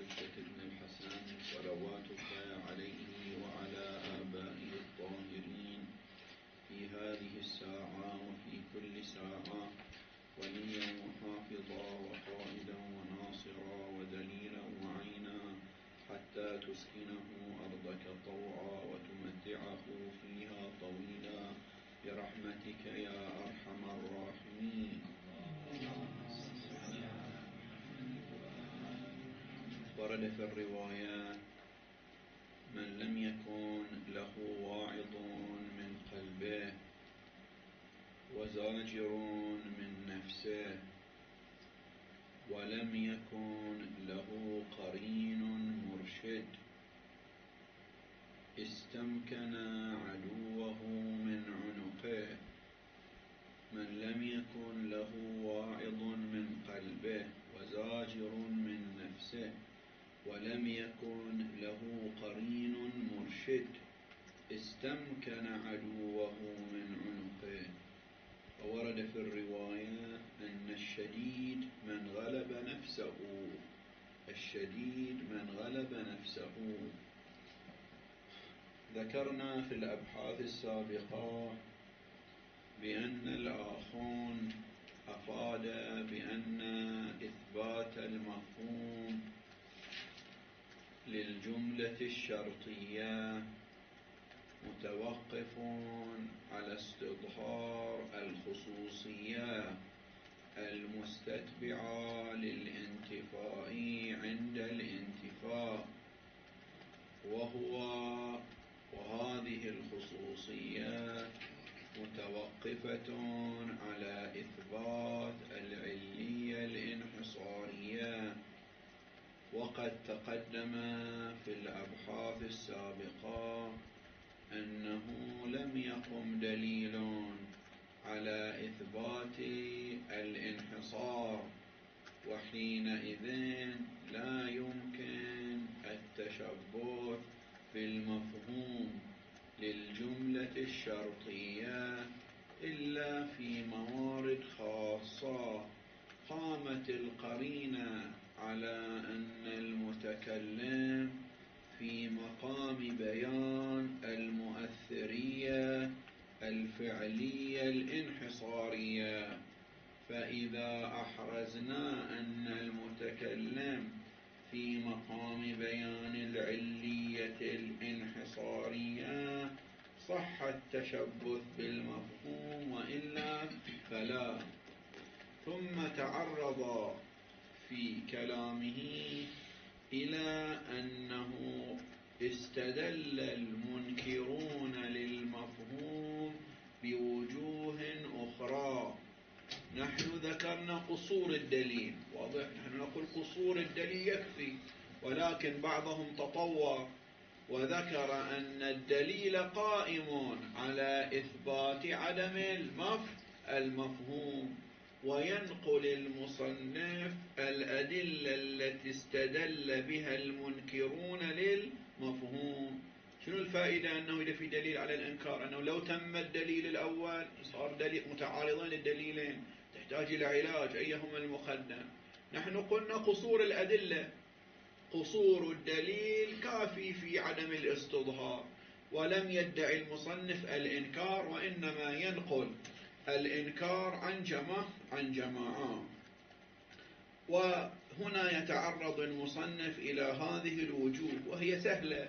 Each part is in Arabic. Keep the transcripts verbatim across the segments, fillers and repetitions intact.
حجة بن الحسن صلواتك عليه وعلى آبائه الطاهرين في هذه الساعة وفي كل ساعة وليا وحافظا وقائدا وناصرا ودليلا وعينا حتى تسكنه أرضك طوعا وتمتعه فيها طويلا برحمتك يا أرحم الراحمين. ورد في الروايات: من لم يكن له واعظ من قلبه وزاجر من نفسه ولم يكن له قرين مرشد استمكن عدوه من عنقه. من لم يكن له واعظ من قلبه وزاجر من نفسه ولم يكن له قرين مرشد استمكن عدوه من عنقه. وورد في الرواية أن الشديد من غلب نفسه الشديد من غلب نفسه. ذكرنا في الأبحاث السابقة بأن الآخون أفاد بأن إثبات المفهوم للجملة الشرطية متوقف على استظهار الخصوصية المستتبعة للانتفاء عند الانتفاء، وهو وهذه الخصوصية متوقفة على إثبات العلية الانحصارية. وقد تقدم في الأبحاث السابقة أنه لم يقم دليل على إثبات الانحصار، وحينئذ لا يمكن التشبث بالمفهوم للجملة الشرطية إلا في موارد خاصة قامت القرينة على أن المتكلم في مقام بيان المؤثرية الفعلية الانحصارية. فإذا أحرزنا أن المتكلم في مقام بيان العلية الانحصارية صح التشبث بالمفهوم، وإلا فلا. ثم تعرض في كلامه إلى أنه استدل المنكرون للمفهوم بوجوه أخرى. نحن ذكرنا قصور الدليل، واضح، نحن نقول قصور الدليل يكفي، ولكن بعضهم تطور وذكر أن الدليل قائم على إثبات عدم المفهوم، وينقل المصنف الأدلة التي استدل بها المنكرون للمفهوم. شنو الفائدة أنه إذا في دليل على الإنكار؟ أنه لو تم الدليل الأول صار دليل متعارضين الدليلين، تحتاج إلى علاج، أيهما المقدم؟ نحن قلنا قصور الأدلة، قصور الدليل كافي في عدم الاستظهار، ولم يدعي المصنف الإنكار، وإنما ينقل الإنكار عن جماعة عن جماعة. وهنا يتعرض المصنف إلى هذه الوجوه وهي سهلة.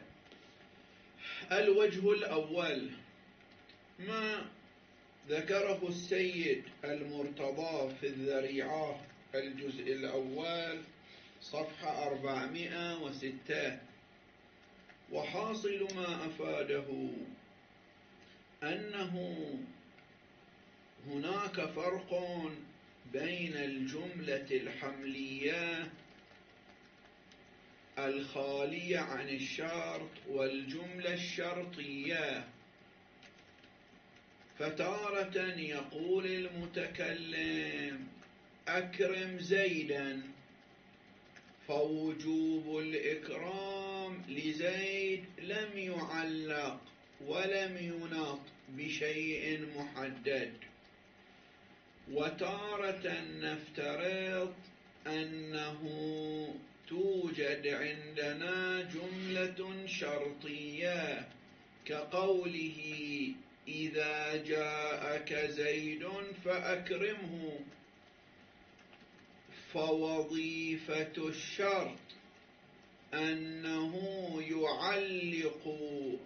الوجه الأول ما ذكره السيد المرتضى في الذريعة الجزء الأول صفحة أربعمائة وستة، وحاصل ما أفاده أنه هناك فرق بين الجملة الحملية الخالية عن الشرط والجملة الشرطية. فتارة يقول المتكلم أكرم زيدا، فوجوب الإكرام لزيد لم يعلق ولم يناط بشيء محدد. وتارة نفترض أنه توجد عندنا جملة شرطية كقوله إذا جاءك زيد فأكرمه، فوظيفة الشرط أنه يعلق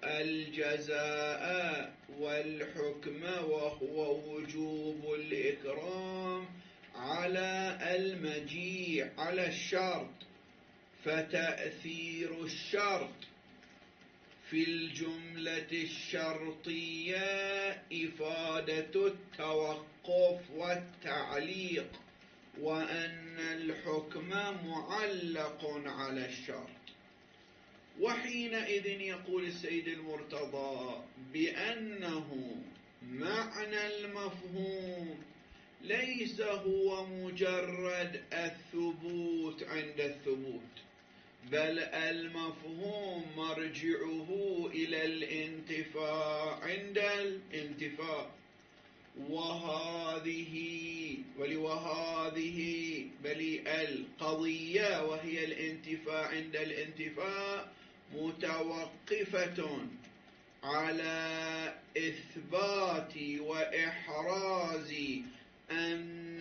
الجزاء والحكم وهو وجوب الإكرام على المجيء على الشرط. فتأثير الشرط في الجملة الشرطية إفادة التوقف والتعليق، وأن الحكم معلق على الشرط. وحينئذ يقول السيد المرتضى بأنه معنى المفهوم ليس هو مجرد الثبوت عند الثبوت، بل المفهوم مرجعه إلى الانتفاع عند الانتفاع، وهذه ولوهذه بل القضية وهي الانتفاع عند الانتفاع متوقفة على إثبات وإحراز أن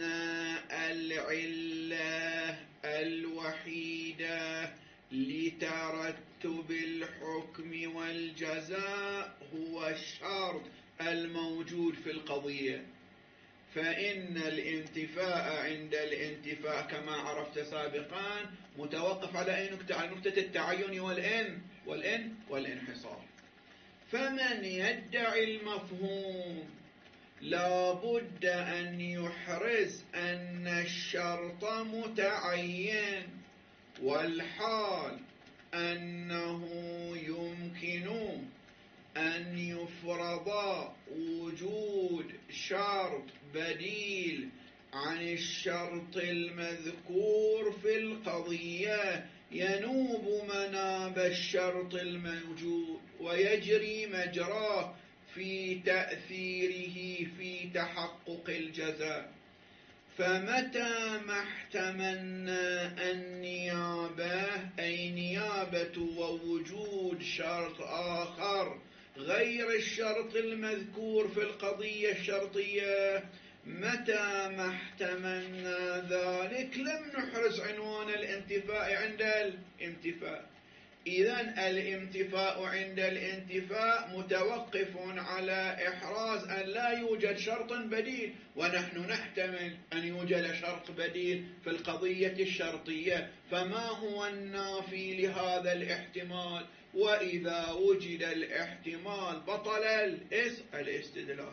العلة الوحيدة لترتب الحكم والجزاء هو الشرط الموجود في القضية. فإن الانتفاء عند الانتفاء كما عرفت سابقا متوقف على أي نقطة؟ على نقطة التعين والإن والإن والانحصار. فمن يدعي المفهوم لا بد أن يحرز أن الشرط متعين، والحال أنه يمكن أن يفرض وجود شرط بديل عن الشرط المذكور في القضية ينوب مناب الشرط الموجود ويجري مجراه في تأثيره في تحقق الجزاء. فمتى ما احتملنا النيابة أي نيابة ووجود شرط آخر غير الشرط المذكور في القضية الشرطية، متى ما احتملنا ذلك لم نحرز عنوان الانتفاء عند الانتفاء. إذن الانتفاء عند الانتفاء متوقف على إحراز أن لا يوجد شرط بديل، ونحن نحتمل أن يوجد شرط بديل في القضية الشرطية. فما هو النافي لهذا الاحتمال؟ وإذا وجد الاحتمال بطل الاستدلال.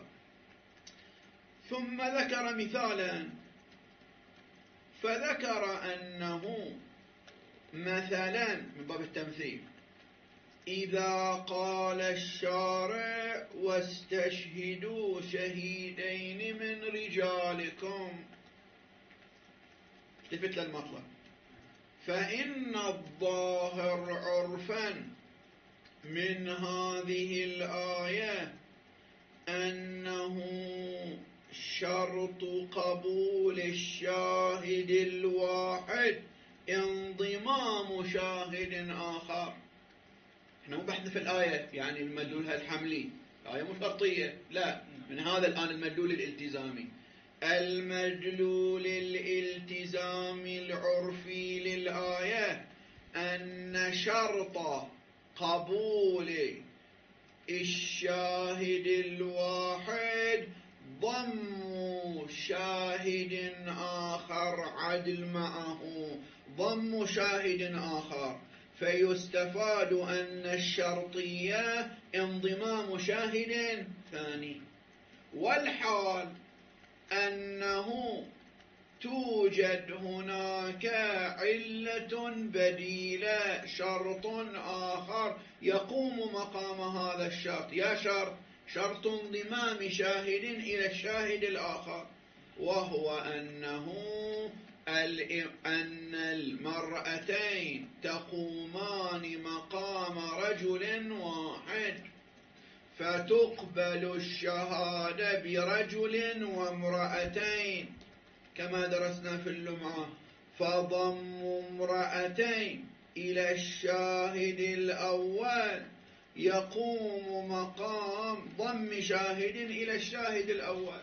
ثم ذكر مثالا، فذكر أنه مثلا من باب التمثيل إذا قال الشارع واستشهدوا شهيدين من رجالكم، التفت للمطلب، فإن الظاهر عرفا من هذه الآية أنه شرط قبول الشاهد الواحد انضمام شاهد آخر. احنا مو بحثنا في الآية يعني المدلولها الحملي، الآية مو شرطية، لا، من هذا الآن المدلول الالتزامي. المدلول الالتزامي العرفي للآية أن شرط قبول الشاهد الواحد ضم شاهد آخر عدل معه، ضم شاهد آخر، فيستفاد أن الشرطية انضمام شاهد ثاني. والحال أنه توجد هناك علة بديلة، شرط آخر يقوم مقام هذا الشرط. يا شرط شرط انضمام شاهد إلى الشاهد الآخر، وهو أنه أن المرأتين تقومان مقام رجل واحد، فتقبل الشهادة برجل وامرأتين كما درسنا في اللمعة، فضم امرأتين إلى الشاهد الأول يقوم مقام ضم شاهد إلى الشاهد الأول.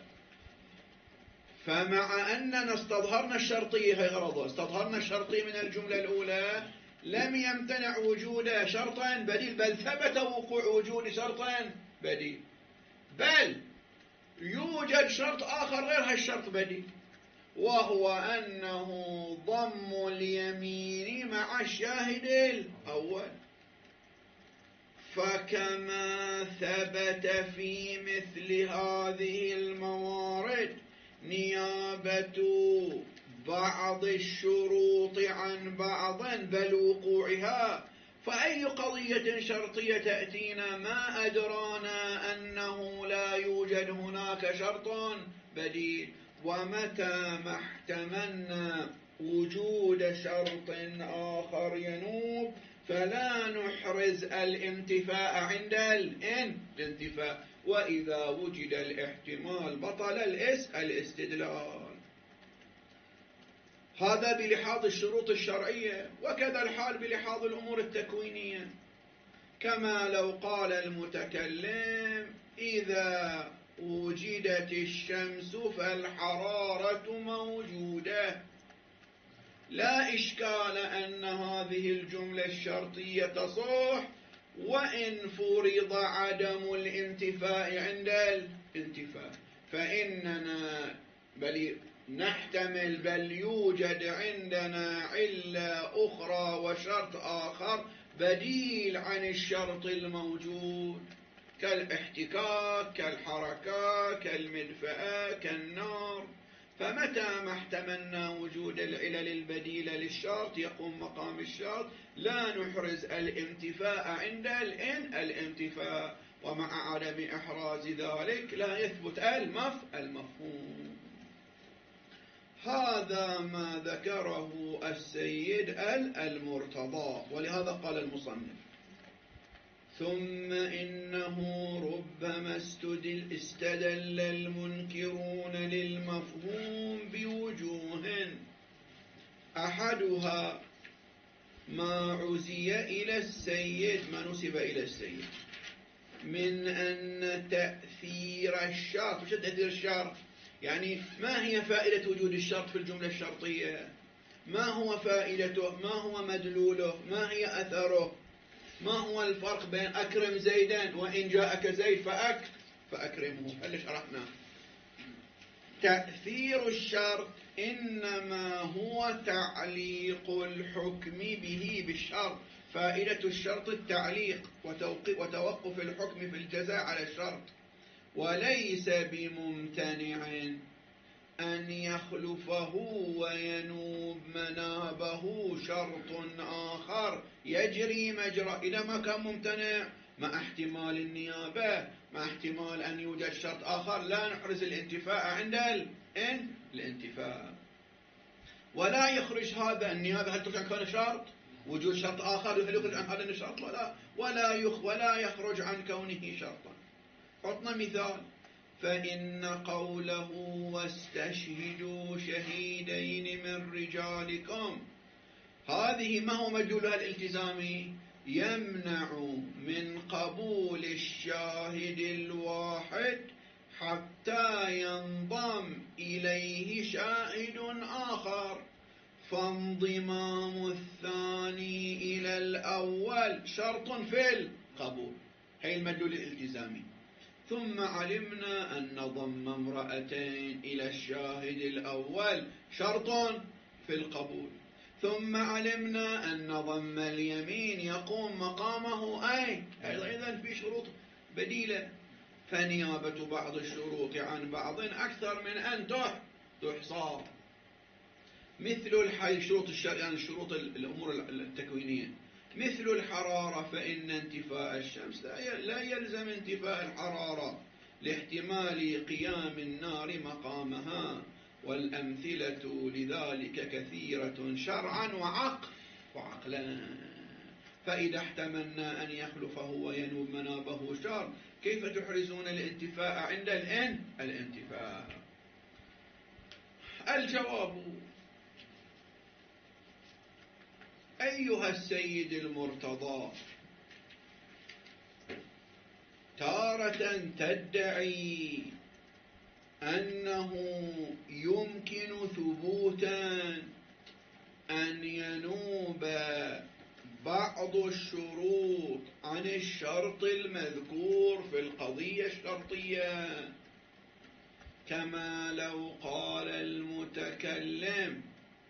فمع أننا استظهرنا الشرطية، هي غرضه استظهرنا الشرطية من الجملة الأولى، لم يمتنع وجود شرط بديل، بل ثبت وقوع وجود شرط بديل، بل يوجد شرط آخر غير هالشرط بديل، وهو أنه ضم اليمين مع الشاهد الأول. فكما ثبت في مثل هذه الموارد نيابة بعض الشروط عن بعض بل وقوعها، فأي قضية شرطية تأتينا ما أدرانا أنه لا يوجد هناك شرط بديل. ومتى ما احتملنا وجود شرط آخر ينوب فلا نحرز الانتفاء عند الانتفاء، وإذا وجد الاحتمال بطل الاستدلال. هذا بلحاظ الشروط الشرعية، وكذا الحال بلحاظ الأمور التكوينية. كما لو قال المتكلم إذا وجدت الشمس فالحرارة موجودة، لا إشكال أن هذه الجملة الشرطية تصح وإن فرض عدم الانتفاء عند الانتفاء، فإننا بل نحتمل بل يوجد عندنا علة أخرى وشرط آخر بديل عن الشرط الموجود، كالاحتكاك، كالحركة، كالمدفأة، كالنار. فمتى ما احتملنا وجود العلل البديلة للشرط يقوم مقام الشرط، لا نحرز الانتفاء عند الانتفاء، ومع عدم إحراز ذلك لا يثبت المفهوم. هذا ما ذكره السيد المرتضى. ولهذا قال المصنف: ثم إنه ربما استدل, استدل المنكرون للمفهوم بوجوه، أحدها ما عزي إلى السيد، ما نسب إلى السيد، من أن تأثير الشرط. وش تأثير الشرط؟ يعني ما هي فائدة وجود الشرط في الجملة الشرطية؟ ما هو فائدته؟ ما هو مدلوله؟ ما هي أثره؟ ما هو الفرق بين أكرم زيدا وإن جاءك زيد فأك فأكرمه؟ هل شرحنا؟ تأثير الشرط إنما هو تعليق الحكم به بالشرط. فائدة الشرط التعليق وتوقف الحكم في الجزاء على الشرط، وليس بممتنع أن يخلفه وينوب منابه شرط آخر يجري مجرى. إذا ما كان ممتنع مع احتمال النيابة، مع احتمال أن يوجد شرط آخر، لا نحرز الانتفاء عند الانتفاء. ولا يخرج هذا النيابة هل تخرج عن شرط وجود شرط آخر، هل يخرج عن هذا الشرط؟ ولا ولا يخ ولا يخرج عن كونه شرطا. عطنا مثال: فإن قوله واستشهدوا شهيدين من رجالكم، هذه ما هو مدلولها الالتزامي؟ يمنع من قبول الشاهد الواحد حتى ينضم إليه شاهد آخر، فانضمام الثاني إلى الأول شرط في القبول. هي المدلول الالتزامي. ثم علمنا أن ضم امرأتين إلى الشاهد الأول شرط في القبول. ثم علمنا أن ضم اليمين يقوم مقامه أي إذن في شروط بديلة. فنيابة بعض الشروط عن بعض أكثر من أن تحصى. مثل الحي شروط الشرع، يعني شروط الأمور التكوينية، مثل الحرارة، فإن انتفاء الشمس لا يلزم انتفاء الحرارة لاحتمال قيام النار مقامها، والأمثلة لذلك كثيرة شرعا وعقل وعقلا. فإذا احتملنا أن يخلفه وينوب منابه شر، كيف تحرزون الانتفاء عند الإن الانتفاء؟ الجواب: أيها السيد المرتضى تارة تدعي أنه يمكن ثبوتا أن ينوب بعض الشروط عن الشرط المذكور في القضية الشرطية، كما لو قال المتكلم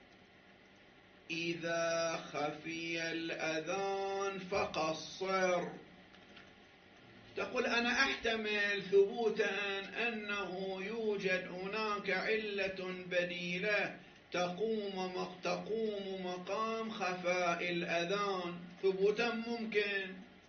إذا خفي الأذان فقصر. تقول أنا أحتمل ثبوتا أنه يوجد هناك علة بديلة تقوم تقوم مقام خفاء الأذان، ثبوتا ممكن.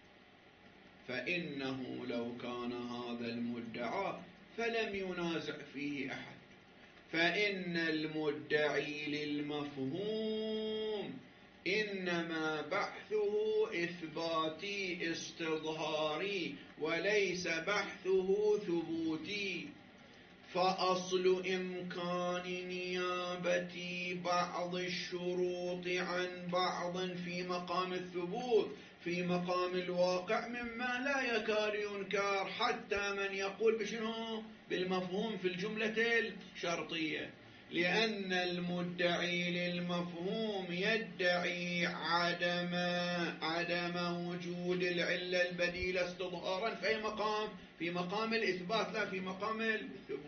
فإنه لو كان هذا المدعى فلم ينازع فيه أحد، فإن المدعي للمفهوم إنما بحثه إثباتي استظهاري وليس بحثه ثبوتي. فأصل إمكان نيابة بعض الشروط عن بعض في مقام الثبوت في مقام الواقع مما لا يكاد ينكر حتى من يقول بشنو؟ بالمفهوم في الجملة الشرطية، لأن المدعي للمفهوم يدعي عدم عدم وجود العلة البديلة استظهارا في مقام في مقام الإثبات لا في مقام الثبوت.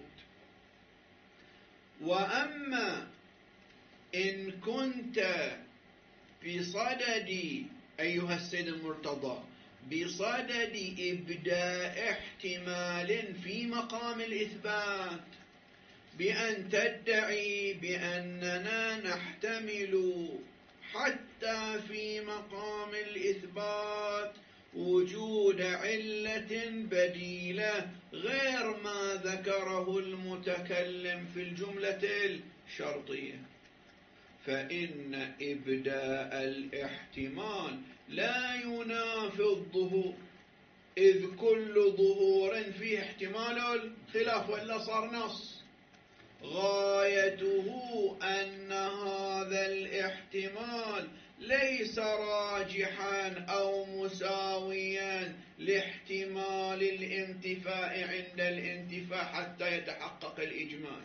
وأما إن كنت بصدد أيها السيد المرتضى بصدد إبداء احتمال في مقام الإثبات بأن تدعي بأننا نحتمل حتى في مقام الإثبات وجود علة بديلة غير ما ذكره المتكلم في الجملة الشرطية، فإن إبداء الاحتمال لا ينافي الظهور، إذ كل ظهور فيه احتمال الخلاف وإلا صار نص. غايته أن هذا الاحتمال ليس راجحا أو مساويا لاحتمال الانتفاء عند الانتفاء حتى يتحقق الإجمال.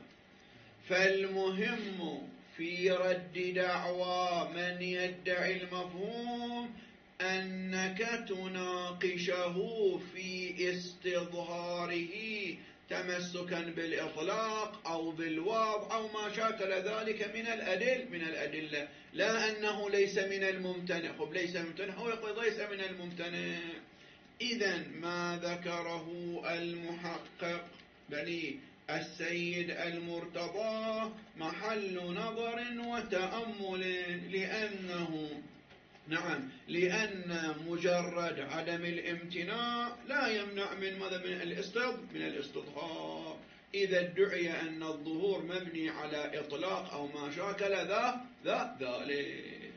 فالمهم في رد دعوى من يدعي المفهوم أنك تناقشه في استظهاره تمسكا بالإطلاق أو بالوضع أو ما شاكل ذلك من الأدل من الأدلة، لا أنه ليس من الممتنع. خب ليس ممتنع هو يقول ليس من الممتنع. إذن ما ذكره المحقق بني السيد المرتضى محل نظر وتأمل، لأنه نعم لأن مجرد عدم الامتناع لا يمنع من ماذا؟ من الاستظهار من الاستظهار. إذا ادعي أن الظهور مبني على إطلاق أو ما شاكل ذا ذا ذلك.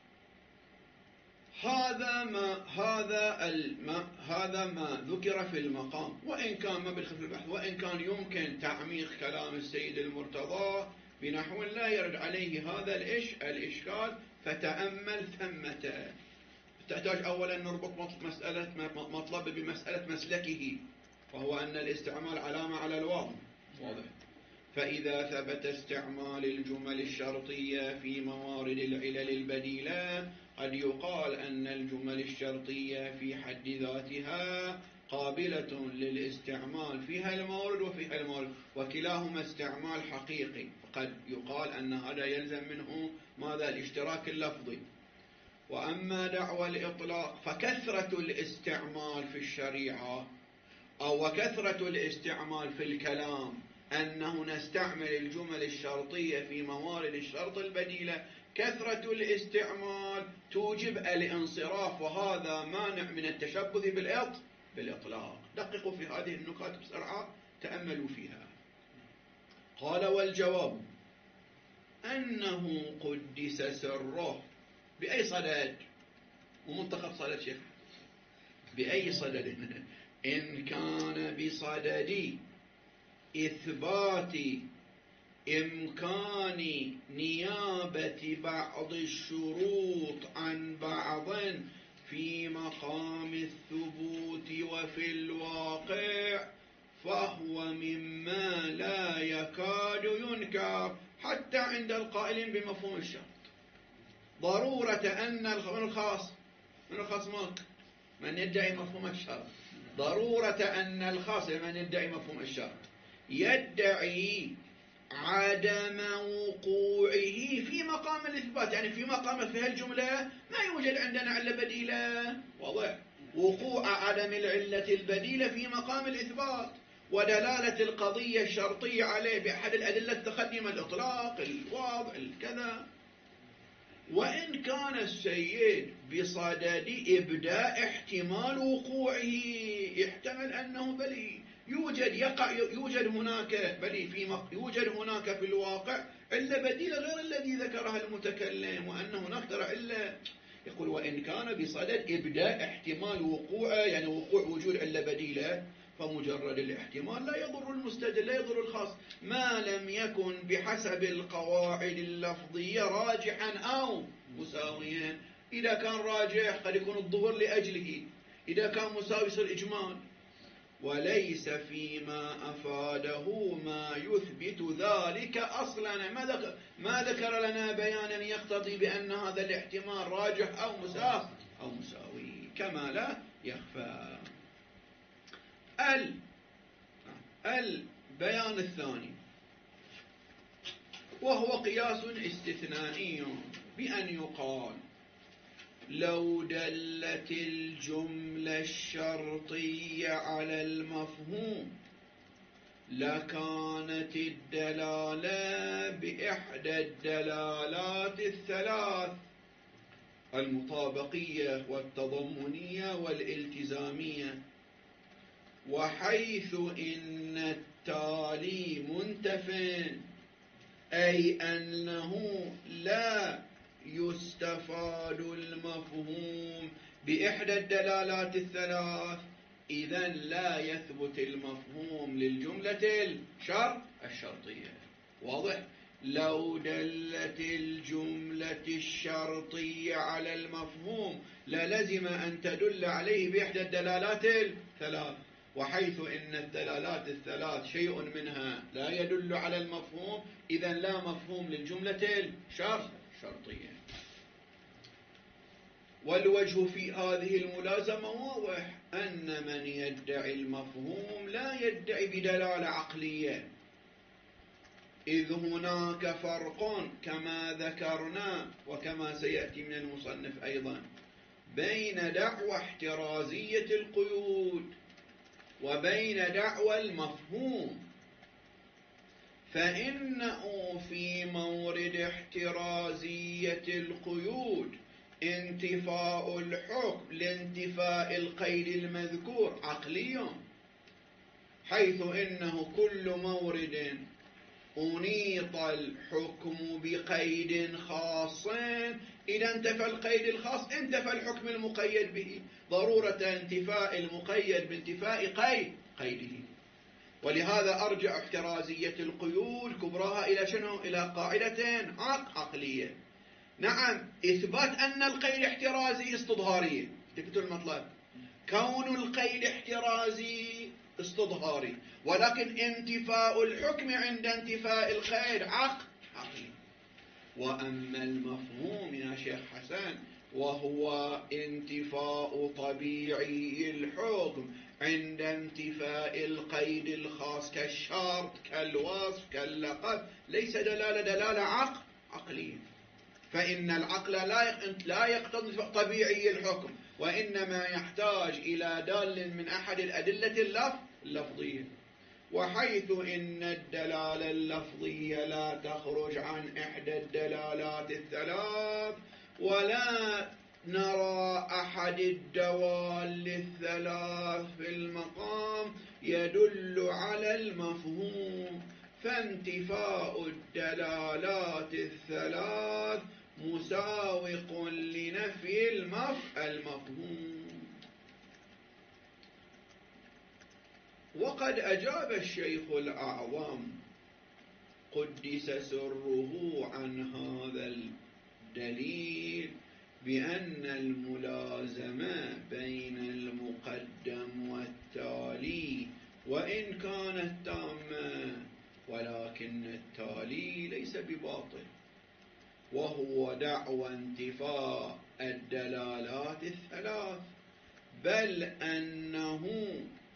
هذا ما هذا الما هذا ما ذكر في المقام، وإن كان ما بدخل في البحث، وإن كان يمكن تعميق كلام السيد المرتضى بنحو لا يرد عليه هذا الإش الإشكال، فتأمل ثمة. تحتاج أولا نربط مسألة مطلب بمسألة مسلكه، وهو أن الاستعمال علامة على الواضح واضح. فإذا ثبت استعمال الجمل الشرطية في موارد العلل البديلة قد يقال أن الجمل الشرطية في حد ذاتها قابلة للاستعمال فيها المورد وفيها المورد، وكلاهما استعمال حقيقي. قد يقال أن هذا يلزم منه ماذا؟ الاشتراك اللفظي. وأما دعوى الإطلاق فكثرة الاستعمال في الشريعة أو وكثرة الاستعمال في الكلام، أنه نستعمل الجمل الشرطية في موارد الشرط البديلة، كثرة الاستعمال توجب الانصراف، وهذا مانع من التشبث بالإطلاق. دققوا في هذه النقاط بسرعة، تأملوا فيها. قال والجواب أنه قدس سره. بأي صدد؟ ومنتخب صدد شيخ، بأي صدد؟ إن كان بصدد إثبات إمكان نيابة بعض الشروط عن بعض في مقام الثبوت وفي الواقع فهو مما لا يكاد ينكر حتى عند القائلين بمفهوم الشرط. ضرورة أن الخاص من الخاص ماك من يدعي مفهوم الشرط، ضرورة أن الخاص من يدعي مفهوم الشرط يدعي عدم وقوعه في مقام الإثبات، يعني في مقام في هالجملة ما يوجد عندنا علة بديلة. واضح؟ وقوع عدم العلة البديلة في مقام الإثبات ودلالة القضية الشرطية عليه بأحد الأدلة التقدمة، الإطلاق، الوضع، الكذا. وإن كان السيد بصدد إبداء احتمال وقوعه، يحتمل أنه بلي يوجد يقع يوجد هناك بلي في مق... يوجد هناك في الواقع علة بديلة غير الذي ذكرها المتكلم، وأن هناك ترى علة. يقول وإن كان بصدد إبداء احتمال وقوعه، يعني وقوع وجود علة بديلة، فمجرد الاحتمال لا يضر المستدل لا يضر الخاص، ما لم يكن بحسب القواعد اللفظية راجحا أو مساويا. إذا كان راجح قد يكون الظهور لأجله، إذا كان مساوي يصير إجمال. وليس فيما أفاده ما يثبت ذلك أصلا. ما ذكر, ما ذكر لنا بيانا يقتضي بأن هذا الاحتمال راجح أو مساوي أو مساوي كما لا يخفى. البيان الثاني وهو قياس استثنائي، بأن يقال لو دلت الجملة الشرطية على المفهوم لكانت الدلالة بإحدى الدلالات الثلاث: المطابقية والتضمنية والالتزامية. وحيث إن التالي منتف، أي أنه لا يستفاد المفهوم بإحدى الدلالات الثلاث، إذن لا يثبت المفهوم للجملة الشرط الشرطية. واضح؟ لو دلت الجملة الشرطية على المفهوم للزم أن تدل عليه بإحدى الدلالات الثلاث، وحيث إن الدلالات الثلاث شيء منها لا يدل على المفهوم، إذن لا مفهوم للجملة الشرط الشرطية. والوجه في هذه الملازمة واضح، أن من يدعي المفهوم لا يدعي بدلالة عقلية، إذ هناك فرق كما ذكرنا وكما سيأتي من المصنف أيضا بين دعوى احترازية القيود وبين دعوى المفهوم. فإنه في مورد احترازية القيود انتفاء الحكم لانتفاء القيد المذكور عقلي، حيث إنه كل مورد أنيط الحكم بقيد خاص إذا انتفى القيد الخاص انتفى الحكم المقيد به، ضرورة انتفاء المقيد بانتفاء قيد قيده. ولهذا أرجع احترازية القيود كبراها إلى شنو؟ إلى قاعدة عقلية. نعم، إثبات أن القيد احترازي استظهارية، تكتب المطلب كون القيد احترازي استظهاري، ولكن انتفاء الحكم عند انتفاء القيد عقلي. وأما المفهوم يا شيخ حسن وهو انتفاء طبيعي الحكم عند انتفاء القيد الخاص كالشرط كالوصف كاللقب، ليس دلالة دلالة عقل عقلية. فإن العقل لا يقتضي طبيعي الحكم، وإنما يحتاج إلى دال من أحد الأدلة اللفظية. وحيث إن الدلالة اللفظية لا تخرج عن إحدى الدلالات الثلاث، ولا نرى أحد الدوال الثلاث في المقام يدل على المفهوم، فانتفاء الدلالات الثلاث مساوق لنفي المفهوم. وقد أجاب الشيخ الأعظم قدس سره عن هذا الدليل بأن الملازمة بين المقدم والتالي وإن كانت تامة ولكن التالي ليس بباطل، وهو دعوى انتفاء الدلالات الثلاث، بل أنه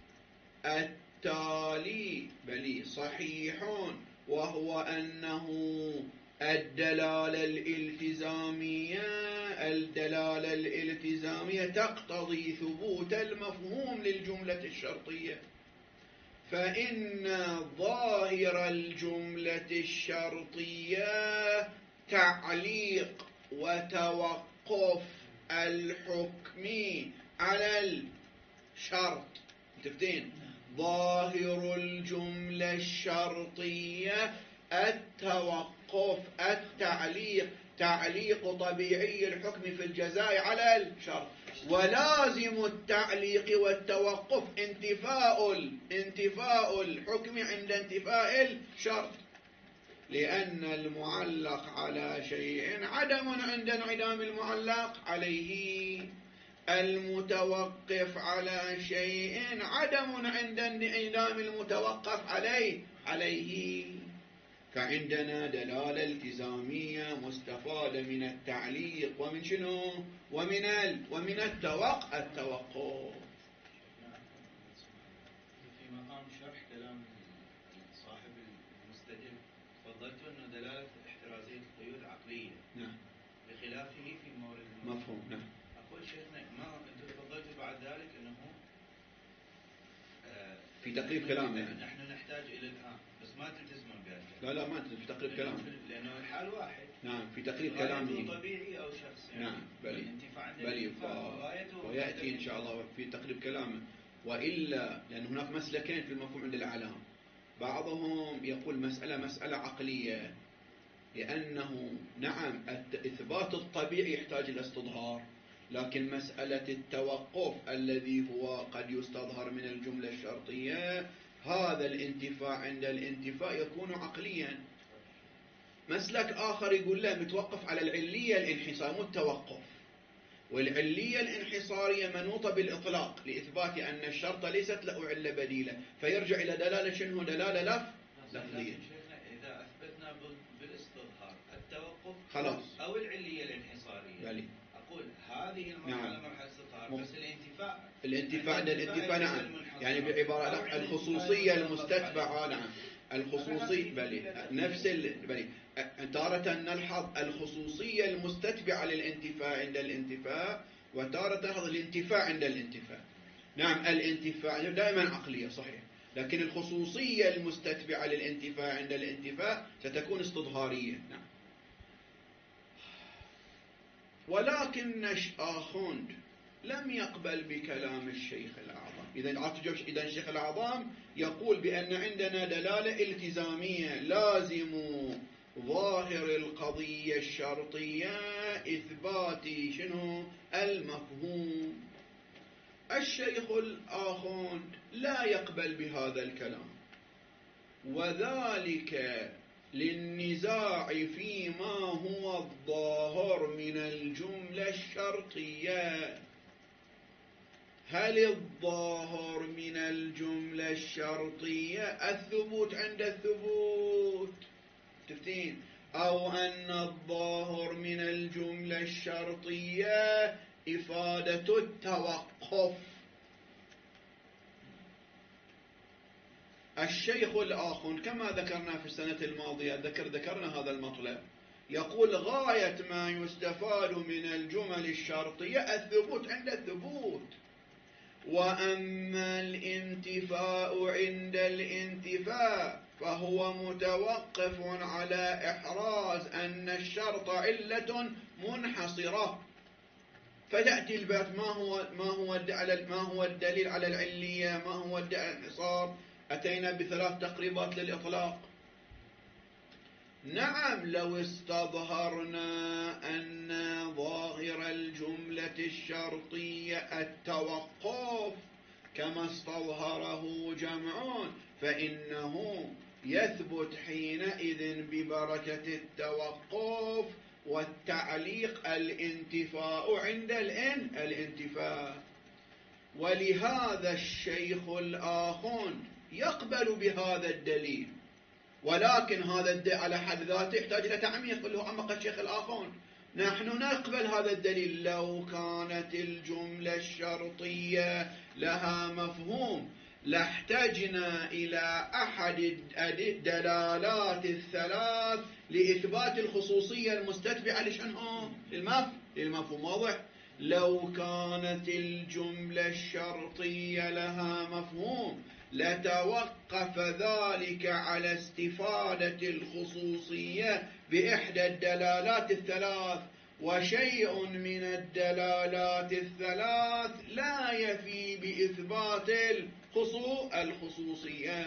التالي بل صحيح، وهو أنه الدلالة الالتزامية الدلالة الالتزامية تقتضي ثبوت المفهوم للجملة الشرطية، فإن ظاهر الجملة الشرطية تعليق وتوقف الحكم على الشرط. تفتين ظاهر الجملة الشرطية التوقف التعليق، تعليق طبيعي الحكم في الجزاء على الشرط، ولازم التعليق والتوقف انتفاء انتفاء الحكم عند انتفاء الشرط، لأن المعلق على شيء عدم عند انعدام المعلق عليه، المتوقف على شيء عدم عند انعدام المتوقف عليه عليه فعندنا دلالة التزامية مستفادة من التعليق ومن شنو؟ ومن ال... ومن التوق... التوقف. في مقام شرح كلام صاحب المستدل تفضلت أنه دلالة احترازية القيود عقلية، نعم، بخلافه في مورد مفهوم. نعم. أقول شيخنا ما أنتم تفضلتوا بعد ذلك أنه آه في تقريب كلام يعني نحن نحتاج إلى الآن، بس ما تلتزمون بهذا. لا لا ما في تقريب كلام، لأنه الحال واحد. نعم، في تقريب كلامه طبيعي أو شخصي يعني. نعم بلي بلي ف... ويأتي إن شاء الله في تقريب كلامه. وإلا لأن هناك مسلكين في المفهوم عند الأعلام، بعضهم يقول مسألة مسألة عقلية، لأنه نعم إثبات الطبيعي يحتاج إلى استظهار، لكن مسألة التوقف الذي هو قد يستظهر من الجملة الشرطية هذا الانتفاع عند الانتفاء يكون عقليا. مسلك آخر يقول لا، متوقف على العلية الانحصار التوقف، والعلية الانحصارية منوطة بالإطلاق لإثبات أن الشرط ليست له علة بديلة، فيرجع إلى دلالة شنو؟ دلالة لف لفظية. إذا أثبتنا بالاستظهار التوقف خلاص أو العلية الانحصارية بلي. أقول هذه المرحلة نعم. مرحلة استظهار، بس الانتفاع الانتفاع ده الانتفاع نعم، يعني بعبارة الخصوصية المستتبعة نعم الخصوصية بلي نفس ال... بلي تارة نلحظ الخصوصية المستتبعة للانتفاع عند الانتفاع، وتارة نلحظ الانتفاع عند الانتفاع. نعم الانتفاع دائما عقلية صحيح، لكن الخصوصية المستتبعة للانتفاع عند الانتفاع ستكون استظهارية. نعم. ولكن آخوند لم يقبل بكلام الشيخ الأعظم. إذا إذا الشيخ الأعظم يقول بأن عندنا دلالة التزامية لازم ظاهر القضية الشرطية إثبات شنو؟ المفهوم. الشيخ الآخوند لا يقبل بهذا الكلام، وذلك للنزاع فيما هو الظاهر من الجملة الشرطية. هل الظاهر من الجملة الشرطية الثبوت عند الثبوت تفتين، أو أن الظاهر من الجملة الشرطية إفادة التوقف؟ الشيخ الآخر كما ذكرنا في السنة الماضية ذكر ذكرنا هذا المطلب، يقول غاية ما يستفاد من الجمل الشرطية الثبوت عند الثبوت، وأما الانتفاء عند الانتفاء فهو متوقف على إحراز أن الشرط علة منحصرة. فتأتي البحث ما هو ما هو ما هو الدليل على العلية، ما هو الدليل على الانحصار؟ أتينا بثلاث تقريبات للإطلاق. نعم لو استظهرنا أن ظاهر الجملة الشرطية التوقف كما استظهره جمعون فإنه يثبت حينئذ ببركة التوقف والتعليق الانتفاء عند الإن الانتفاء. ولهذا الشيخ الآخون يقبل بهذا الدليل، ولكن هذا الدليل على حد ذاته يحتاج إلى تعميق اللي هو عمق الشيخ الآخون. نحن نقبل هذا الدليل لو كانت الجملة الشرطية لها مفهوم لاحتجنا إلى أحد الدلالات الثلاث لإثبات الخصوصية المستتبعة لشنو؟ للمفهوم. واضح؟ لو كانت الجملة الشرطية لها مفهوم لتوقف ذلك على استفادة الخصوصية بإحدى الدلالات الثلاث، وشيء من الدلالات الثلاث لا يفي بإثبات الخصوصية.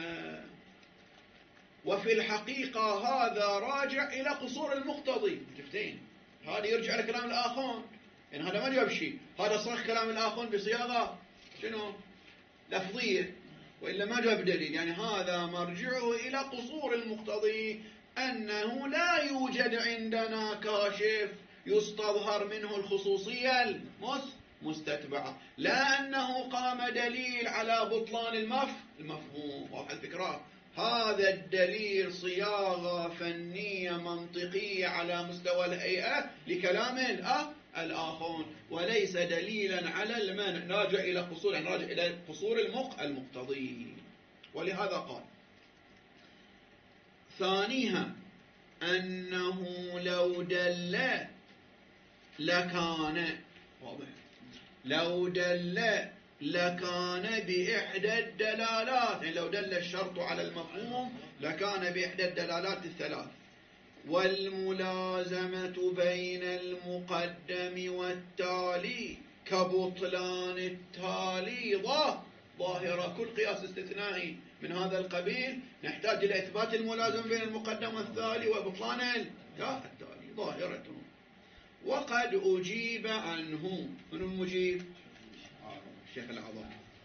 وفي الحقيقة هذا راجع إلى قصور المقتضي. شفتين؟ هذا يرجع لكلام الآخون، يعني هذا ما جاب شيء، هذا صرح كلام الآخون بصياغة شنو؟ لفظية، وإلا ما جاب دليل. يعني هذا مرجعه إلى قصور المقتضي، أنه لا يوجد عندنا كاشف يستظهر منه الخصوصية المستتبعة، لا أنه قام دليل على بطلان المفهوم. واضح الفكرة؟ هذا الدليل صياغة فنية منطقية على مستوى الهيئة لكلام الآخون، وليس دليلا على المنع، راجع إلى قصور، يعني راجع إلى قصور المقتضي. ولهذا قال ثانيها أنه لو دل لكان، واضح، لو دل لكان بإحدى الدلالات، يعني لو دل الشرط على المفهوم لكان بإحدى الدلالات الثلاث. والملازمة بين المقدم والتالي كبطلان التالي ظاهرة. كل قياس استثنائي من هذا القبيل نحتاج إلى إثبات الملازمة بين المقدم والتالي وبطلان التالي ظاهرة. وقد أجيب عنه، من المجيب؟ الشيخ العظام،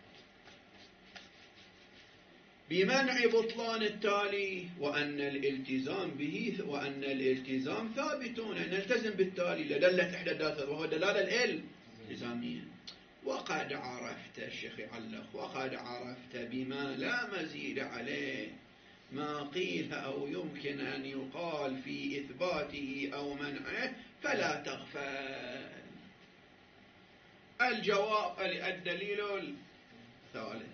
بمنع بطلان التالي، وأن الالتزام به وأن الالتزام ثابتون، أن نلتزم بالتالي لدلت إحدى الدلالات وهو دلالة الالتزامية. وقد عرفت، الشيخ علق، وقد عرفت بما لا مزيد عليه ما قيل أو يمكن أن يقال في إثباته أو منعه فلا تغفل. الجواب الدليل الثالث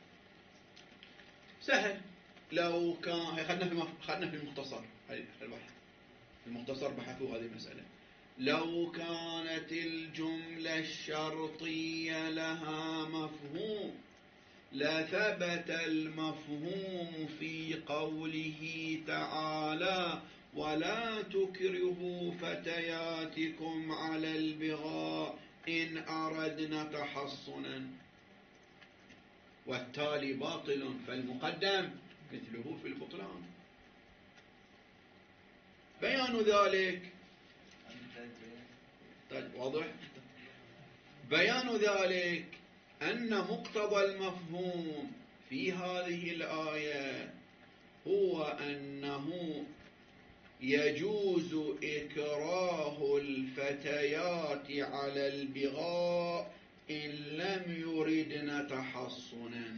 سهل. لو كان خدنا في المختصر، في المختصر بحثوا هذه المسألة. لو كانت الجملة الشرطية لها مفهوم لثبت المفهوم في قوله تعالى ولا تكرهوا فتياتكم على البغاء إن أردنا تحصنا، والتالي باطل فالمقدم مثله في البطلان. بيان ذلك، طيب واضح، بيان ذلك أن مقتضى المفهوم في هذه الآية هو أنه يجوز إكراه الفتيات على البغاء إن لم يردن تحصنا.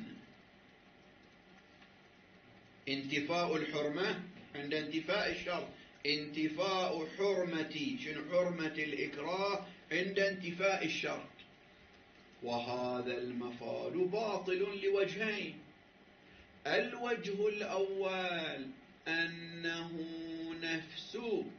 انتفاء الحرمة عند انتفاء الشرط، انتفاء حرمة شنو حرمة الإكراه عند انتفاء الشرط. وهذا المفعول باطل لوجهين. الوجه الأول أنه نفس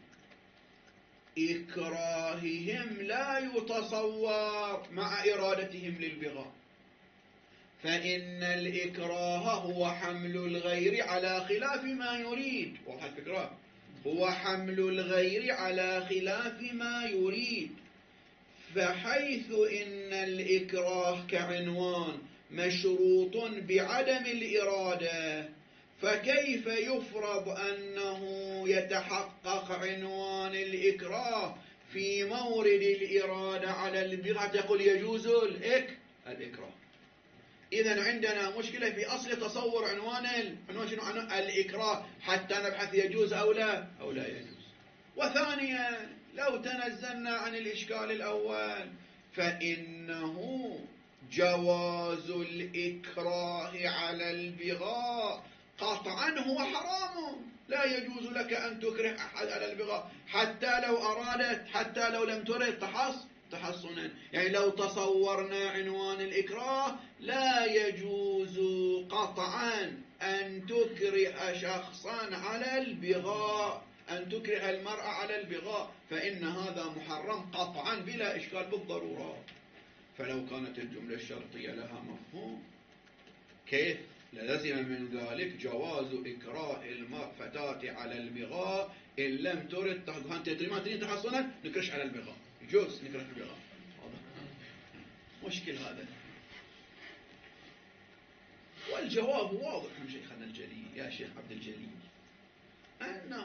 إكراههم لا يتصور مع إرادتهم للبغاء، فإن الإكراه هو حمل الغير على خلاف ما يريد. واضح الفكرة؟ هو حمل الغير على خلاف ما يريد. فحيث إن الإكراه كعنوان مشروط بعدم الإرادة، فكيف يفرض أنه يتحقق عنوان الإكراه في مورد الإرادة على البغاء؟ تقول يجوز الإك الإكراه. إذن عندنا مشكلة في أصل تصور عنوان عنوان شنو عنوان الإكراه، حتى نبحث يجوز أو لا أو لا يجوز. وثانيا لو تنزلنا عن الإشكال الأول فإنه جواز الإكراه على البغاء قطعا هو حرام. لا يجوز لك أن تكره أحد على البغاء حتى لو أرادت، حتى لو لم ترد تحص تحصنا. يعني لو تصورنا عنوان الإكراه لا يجوز قطعا أن تكره شخصا على البغاء، أن تكره المرأة على البغاء، فإن هذا محرم قطعا بلا إشكال بالضرورة. فلو كانت الجملة الشرطية لها مفهوم كيف للزم من ذلك جواز إكراه الفتاة على البغاء إن لم ترد تحصنا. أنت تريد ما تريد تحصنا نكرش على البغاء، يجوز نكره البغاء. مشكل هذا. والجواب واضح من شيخنا الجليل يا شيخ عبد الجليل أنه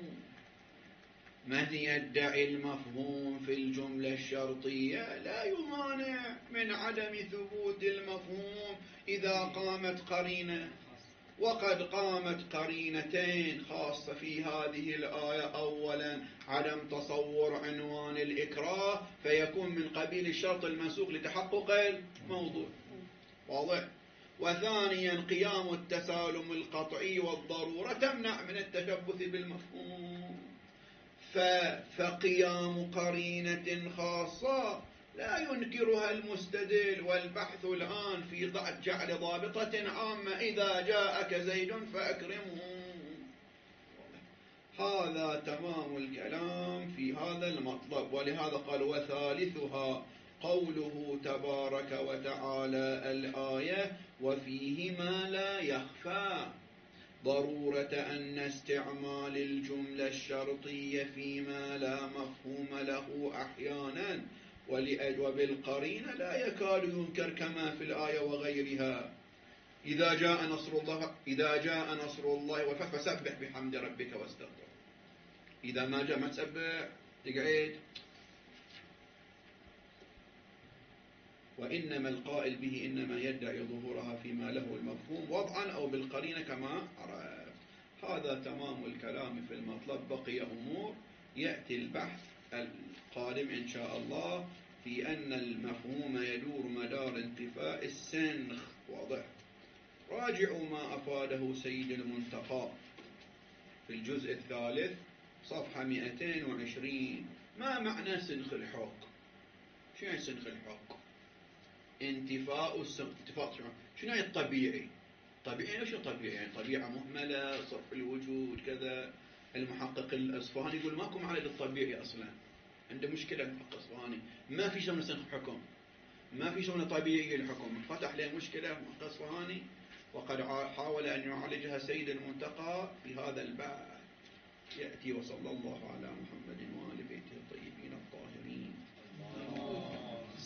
من يدعي المفهوم في الجملة الشرطية لا يمانع من عدم ثبوت المفهوم إذا قامت قرينة. وقد قامت قرينتين خاصة في هذه الآية. أولا عدم تصور عنوان الإكراه فيكون من قبيل الشرط المنسوق لتحقق الموضوع، واضح. وثانيا قيام التسالم القطعي والضرورة تمنع من التشبث بالمفهوم. فقيام قرينة خاصة لا ينكرها المستدل. والبحث الآن في جعل ضابطة عامة إذا جاءك زيد فأكرمه. هذا تمام الكلام في هذا المطلب. ولهذا قال وثالثها قوله تبارك وتعالى الآية وفيه ما لا يخفى ضرورة أن استعمال الجملة الشرطية فيما لا مفهوم له أحيانا وبالقرينة لا يكاد ينكر كما في الآية وغيرها. إذا جاء نصر الله إذا جاء نصر الله والفتح فسبح بحمد ربك واستغفر. إذا ما جاء ما تسبح تقعد. وإنما القائل به إنما يدعي ظهورها فيما له المفهوم وضعا أو بالقرينة كما عرفت. هذا تمام الكلام في المطلب. بقي أمور يأتي البحث القادم إن شاء الله في أن المفهوم يدور مدار انتفاء السنخ، واضح. راجعوا ما أفاده سيد المنتقى في الجزء الثالث صفحة مئتين وعشرين. ما معنى سنخ الحق؟ شو يعني سنخ الحق؟ انتفاء السنخ. انتفاء شنو يعني الطبيعي؟ طبيعي يعني شو طبيعي؟ يعني طبيعة مهملة صرف الوجود كذا. المحقق الأصفهاني يقول ماكو معنى للطبيعي أصلا، عنده مشكلة المحقق الأصفهاني، ما في شيء من سنخ حكم، ما في شيء من طبيعي الحكم. فتح له مشكلة المحقق الأصفهاني وقد حاول أن يعالجها سيد المنتقى في هذا الباب. يأتي وصلى الله على محمد وآل بيته الطيبين الطاهرين.